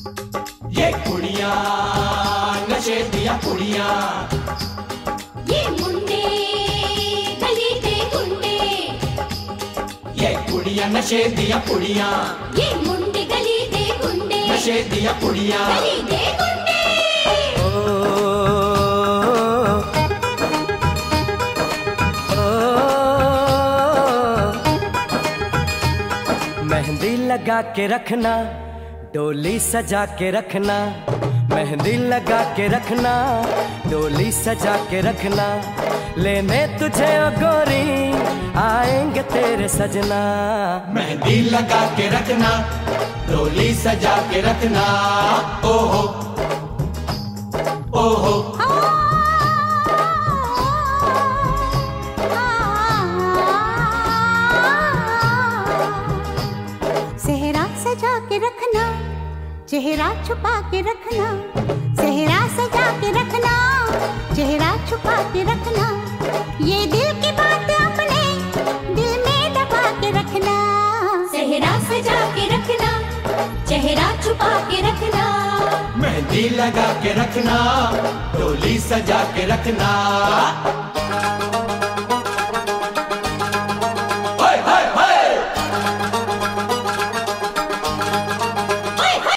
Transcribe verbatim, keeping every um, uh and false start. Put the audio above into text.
ये कुड़ियाँ नशे दिया कुड़ियाँ, ये मुंडे गली दे गुंडे, ये कुड़ियाँ नशे दिया कुड़ियाँ, ये मुंडे गली दे गुंडे, नशे दिया कुड़ियाँ, गली दे गुंडे। मेहंदी लगा के रखना, डोली सजा के रखना, मेहंदी लगा के रखना, डोली सजा के रखना, लेने तुझे ओ गोरी आएंगे तेरे सजना। मेहंदी लगा के रखना, डोली सजा के रखना, ओहो ओहो। सेहरा सजा के रखना, चेहरा छुपा के रखना, सेहरा सजा के रखना, चेहरा छुपा के रखना, ये दिल की बात अपने दिल में दबा के रखना। सेहरा सजा के रखना, चेहरा छुपा के रखना, मेहंदी लगा के रखना, डोली सजा के रखना।